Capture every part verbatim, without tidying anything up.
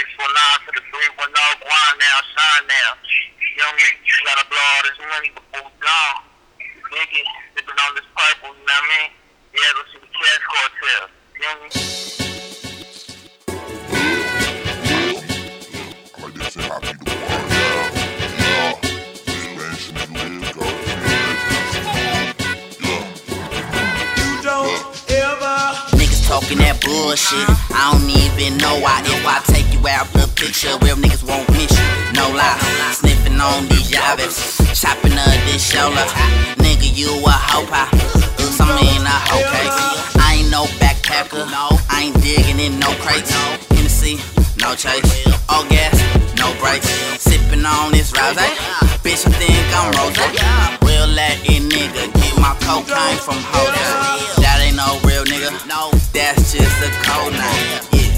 six one nine to the three one zero, grind now, shine now. You know me, you gotta blow all this money before we gone. You dig it? Sipping on this purple, you know what I mean? Yeah, go see the Cash Cartel. You know me? Like they say, happy to burn down. Yeah, expansion and live, go Talking that bullshit, I don't even know why. If I take you out the picture, real niggas won't miss you. No lie, sniffing on these yabbits, chopping up this shoulder. Nigga, you a hoe pie, oops, I mean a hoe cake. I ain't no backpacker, I ain't digging in no crates. Hennessy, no chase, all gas, no brakes. Sipping on this rose, bitch, I think I'm Rose. Real Latin nigga, get my cocaine from Jose. That ain't no real nigga, no, that's just a code name.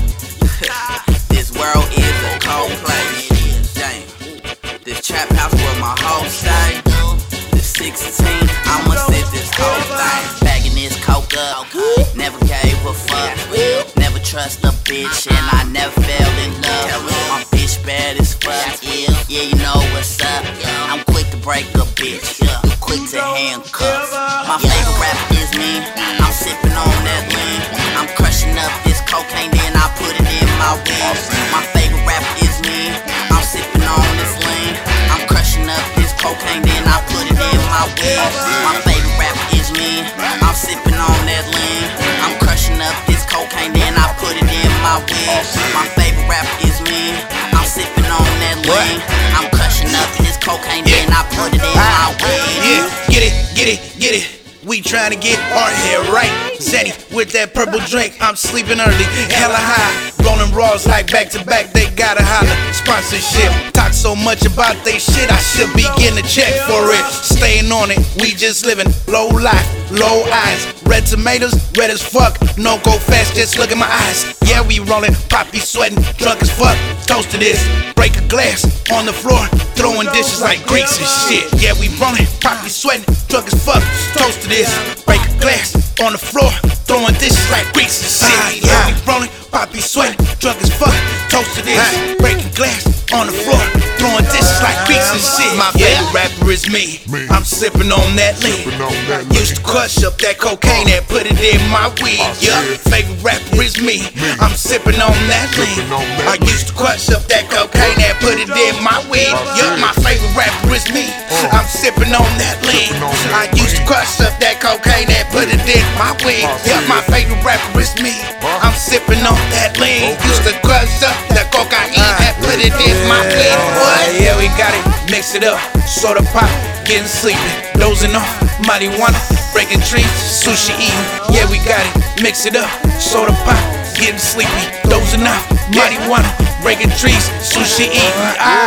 Yeah, this world is a cold place. Damn, this trap house where my hoes stay. This sixteen, I'ma sit this whole thing. Bagging this coke up, never gave a fuck. Never trust a bitch and I never fell in love. My bitch bad as fuck, yeah, yeah, you know what's up. I'm quick to break a bitch, quick to handcuff. My favorite rapper is me, I'm sipping on that lean. I'm crushing up this cocaine, then I put it in my weed. My favorite rapper is me, I'm sipping on this lean. I'm crushing up this cocaine, then I put it in my weed. My favorite rapper is me, I'm sipping on that lean. I'm crushing up this cocaine, then I put it in my weed. My favorite rapper is me, I'm sipping on that lean. I'm crushing up this cocaine, then I put it in my weed. Yeah, get it, get it, get it. We tryna get our hair right. Zeddy with that purple drink, I'm sleeping early, hella high. Rolling raws like back to back, they gotta holler. Sponsorship, talk so much about they shit, I should be getting a check for it. Staying on it, we just living low life, low eyes. Red tomatoes, red as fuck, no go fast, just look at my eyes. Yeah, we rolling, poppy sweating, drunk as fuck. Toast to this, break a glass on the floor, throwing dishes like Greeks and shit. Yeah, we rolling, poppy sweating, drunk as fuck. Toast to this, break a glass on the floor, throwing dishes like Greeks and shit. Yeah, we rolling, poppy sweating, drunk as fuck. Toast to this, breaking glass on the floor, throwing dishes like Greeks and shit. My favorite rapper is me, I'm sipping on that lean. Used to crush up that cocaine and put it in my weed. Yeah, favorite rapper is me, I'm sipping on that lean. I used to crush up that cocaine and put it in my weed. Yeah, my favorite rapper is me, I'm sipping on that lean. I used to crush up that cocaine and put it in my weed. Yeah, my favorite rapper is me, I'm sipping on that lean. Used to crush up that cocaine and put it in my weed. What? Yeah, we got it, mix it up, soda pop, getting sleepy, dozing off, marijuana, breaking trees, sushi eating. Yeah, we got it, mix it up, soda pop, getting sleepy, dozing off, marijuana, breaking trees, sushi eating.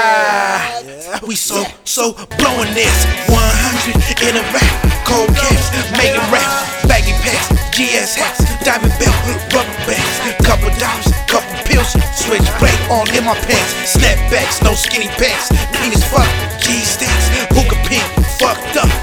Ah, we so, so blowing this. one hundred in a rap, cold cash, making raps, baggy pants, G S hats, diamond belt, rubber bands, couple dollars, couple pills, switch blade all in my pants, snapbacks, no skinny pants, clean as fuck, G sticks, hookah pink, fucked up,